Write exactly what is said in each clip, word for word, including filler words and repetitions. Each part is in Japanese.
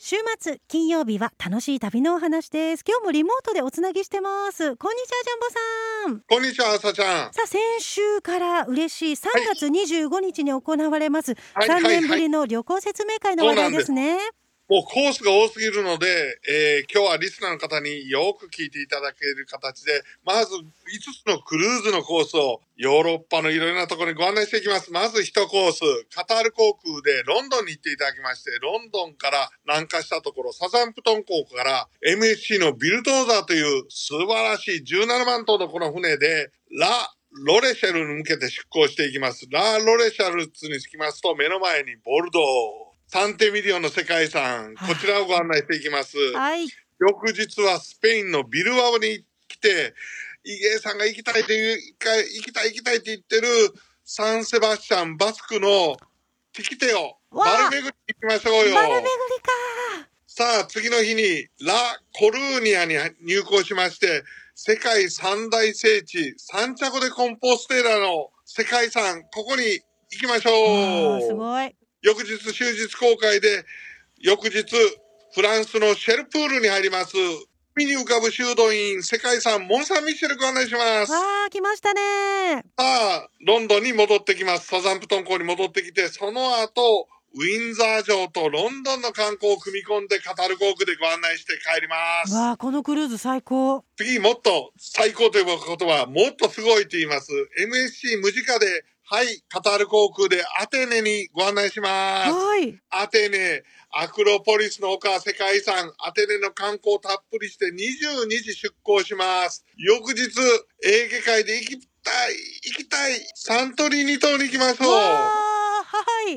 週末金曜日は楽しい旅のお話です。今日もリモートでおつなぎしてます。こんにちはジャンボさん。 こんにちは朝ちゃん。 さあ先週から嬉しいさんがつにじゅうごにちに行われます、 はい、 さんねんぶりの旅行説明会の話題ですね。 はいはいはい、もうコースが多すぎるので、えー、今日はリスナーの方によく聞いていただける形で、まずいつつのクルーズのコースをヨーロッパのいろいろなところにご案内していきます。まずいちコース、カタール航空でロンドンに行っていただきまして、ロンドンから南下したところ、サザンプトン港から エムエスシー のビルトーザーという素晴らしいじゅうななまんトンのこの船で、ラ・ロレシェルに向けて出港していきます。ラ・ロレシェルツに着きますと、目の前にボルドー、サンテミリオンの世界遺産、こちらをご案内していきます。 はい。 翌日はスペインのビルバオに来て、イゲイさんが行きたいという、行きたい行きたいって言ってるサンセバスチャン、バスクのティキテオ、バル巡りに行きましょうよ。 バル巡りか。 さあ、次の日にラ・コルーニャに入港しまして、世界三大聖地、サンチャゴ・デ・コンポステーラの世界遺産、ここに行きましょう。 すごい。 翌日終日公開で、翌日フランスのシェルプールに入ります。海に浮かぶ修道院世界遺産モンサンミッシェルご案内します。 わー、来ましたね。 さあ、ロンドンに戻ってきます。サザンプトン港に戻ってきて、その後ウィンザー城とロンドンの観光を組み込んでカタール航空でご案内して帰ります。 わー、このクルーズ最高。 次もっと最高ということはもっとすごいと言います。エムエスシー 無時価で、はい、カタール航空でアテネにご案内します。 はい。 アテネ、アクロポリスの丘世界遺産、アテネの観光たっぷりしてにじゅうにじ出港します。翌日、エーゲ海で行きたい、行きたい、サントリーニ島に行きましょう。 はい。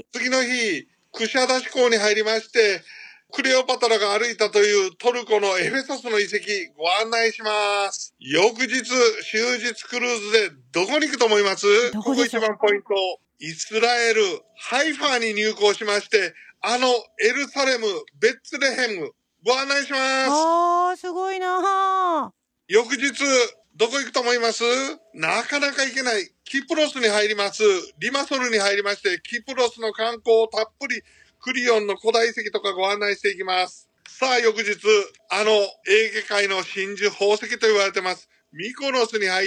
次の日、クシャダシ港に入りまして、クレオパトラが歩いたというトルコのエフェソスの遺跡ご案内します。翌日、終日クルーズでどこに行くと思います？ どこでしょう？ ここ一番ポイント。イスラエル、ハイファーに入港しまして、あのエルサレム、ベッツレヘムご案内します。 あー、すごいな。 翌日、どこ行くと思います？なかなか行けない。キプロスに入ります。リマソルに入りまして、キプロスの観光をたっぷりクリオンの古代遺跡とかご案内していきます。さあ翌日、あのエーゲ海の真珠宝石と言われてます。ミコノスに入って、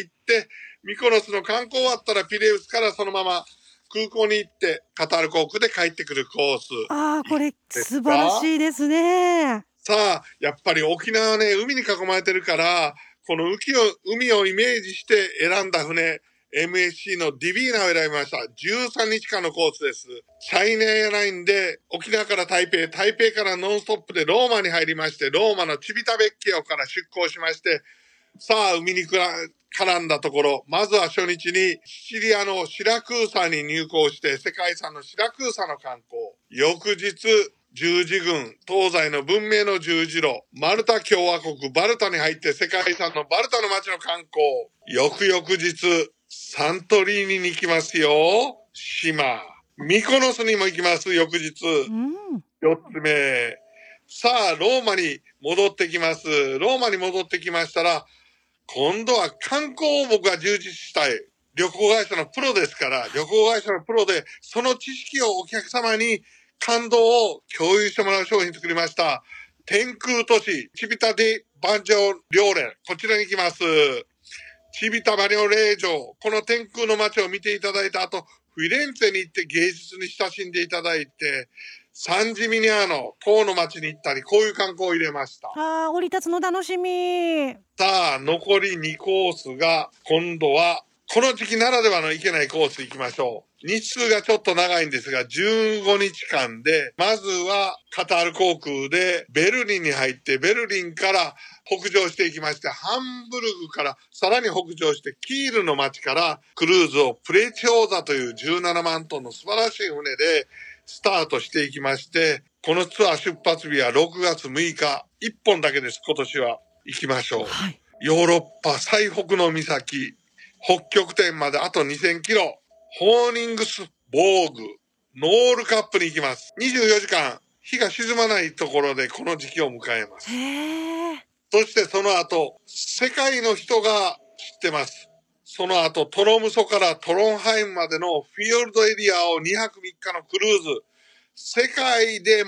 ミコノスの観光終わったらピレウスからそのまま空港に行ってカタール航空で帰ってくるコース。 ああ、これ素晴らしいですね。 さあ、やっぱり沖縄はね、海に囲まれてるから、この海を、海をイメージして選んだ船、エムエスシー のディビーナを選びました。じゅうさんにちかんのコースです。チャイナエアラインで沖縄から台北、台北からノンストップでローマに入りまして、ローマのチビタベッキオから出港しまして、さあ海に絡んだところ、まずは初日にシチリアのシラクーサに入港して世界遺産のシラクーサの観光。翌日、十字軍、東西の文明の十字路、マルタ共和国バルタに入って世界遺産のバルタの街の観光。翌々日、サントリーニに行きますよ。島。ミコノスにも行きます、翌日。 うん、 四つ目。さあ、ローマに戻ってきます。ローマに戻ってきましたら、今度は観光を僕が充実したい。旅行会社のプロですから、旅行会社のプロで、その知識をお客様に感動を共有してもらう商品作りました。天空都市、チビタディ・バンジョリョーレ。こちらに行きます。チビタバリョレー城。この天空の街を見ていただいた後、フィレンツェに行って芸術に親しんでいただいて、サンジミニアーノ、塔の街に行ったり、こういう観光を入れました。 あー、降り立つの楽しみ。 さあ、残りにコースが、今度は、この時期ならではの行けないコース行きましょう。日数がちょっと長いんですが、じゅうごにちかんで、まずはカタール航空でベルリンに入って、ベルリンから北上していきまして、ハンブルグからさらに北上して、キールの街からクルーズをプレチョーザというじゅうななまんトンの素晴らしい船でスタートしていきまして、このツアー出発日はろくがつむいか、いっぽんだけです、今年は。行きましょう。 はい、 ヨーロッパ最北の岬、北極点まであとにせんキロ、ホーニングスボーグ、ノールカップに行きます。にじゅうよじかん、日が沈まないところでこの時期を迎えます。 へー。 そしてその後、世界の人が知ってます。その後、トロムソからトロンハイムまでのフィヨルドエリアをにはくみっかのクルーズ。世界で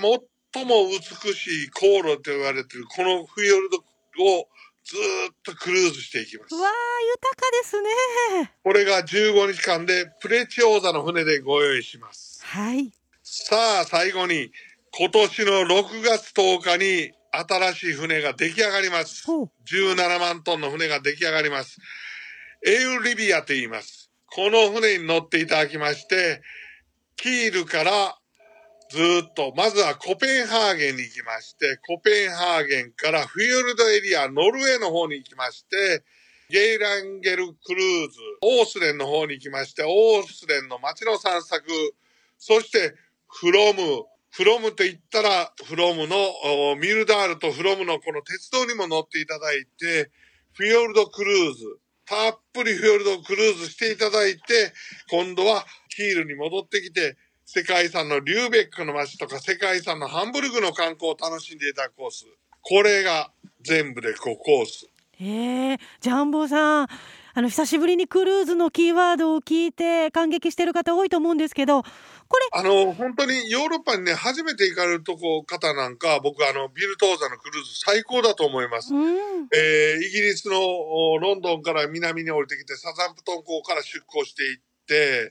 最も美しい航路と言われているこのフィヨルドをずっとクルーズしていきます。 わあ、豊かですね。 これがじゅうごにちかんでプレチオーザの船でご用意します。 はい。 さあ最後に今年のろくがつとおかに新しい船が出来上がります。じゅうななまんトンの船が出来上がります。エウリビアと言います。この船に乗っていただきまして、キールからずっと、まずはコペンハーゲンに行きまして、コペンハーゲンからフィヨルドエリア、ノルウェーの方に行きまして、ゲイランゲルクルーズ、オースレンの方に行きまして、オースレンの街の散策、そしてフロム、フロムと言ったら、フロムのミルダールとフロムのこの鉄道にも乗っていただいて、フィヨルドクルーズ、たっぷりフィヨルドクルーズしていただいて、今度はキールに戻ってきて、世界遺産のリューベックの街とか世界遺産のハンブルグの観光を楽しんでいただくコース。これが全部でごコース。 へえ、ジャンボさん、あの久しぶりにクルーズのキーワードを聞いて感激してる方多いと思うんですけど、これあの本当にヨーロッパにね初めて行かれるとこ方なんか、僕あのビルトーザのクルーズ最高だと思います。うん、えー、イギリスのロンドンから南に降りてきてサザンプトン港から出港していって、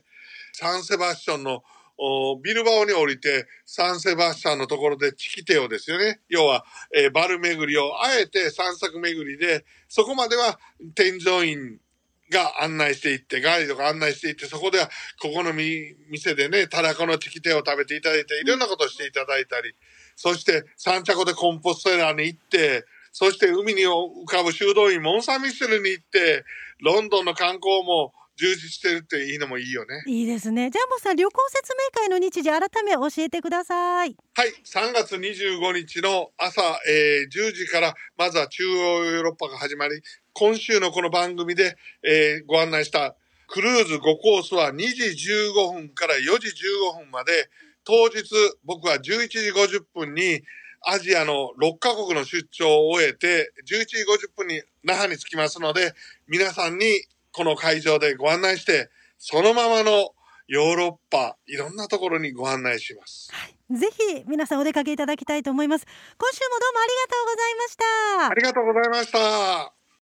サンセバスチャンのビルバオに降りてサンセバスチャンのところでチキテオですよね。要は、えー、バル巡りをあえて散策巡りで、そこまでは添乗員が案内していって、ガイドが案内していって、そこではここのみ店でね、たらこのチキテオを食べていただいて、いろんなことをしていただいたり、そしてサンチャコでコンポステラに行って、そして海に浮かぶ修道院モンサンミッシェルに行って、ロンドンの観光も充実してるっていいのもいいよね。 いいですね。ジャンボさん、旅行説明会の日時改め教えてください。 はい、さんがつにじゅうごにちの朝、えー、じゅうじからまずは中央ヨーロッパが始まり、今週のこの番組で、えー、ご案内したクルーズごコースはにじじゅうごふんからよじじゅうごふんまで、当日僕はじゅういちじごじゅっぷんにアジアのろっかこくの出張を終えてじゅういちじごじゅっぷんに那覇に着きますので、皆さんにこの会場でご案内して、そのままのヨーロッパいろんなところにご案内します。 はい、ぜひ皆さんお出かけいただきたいと思います。今週もどうもありがとうございました。 ありがとうございました。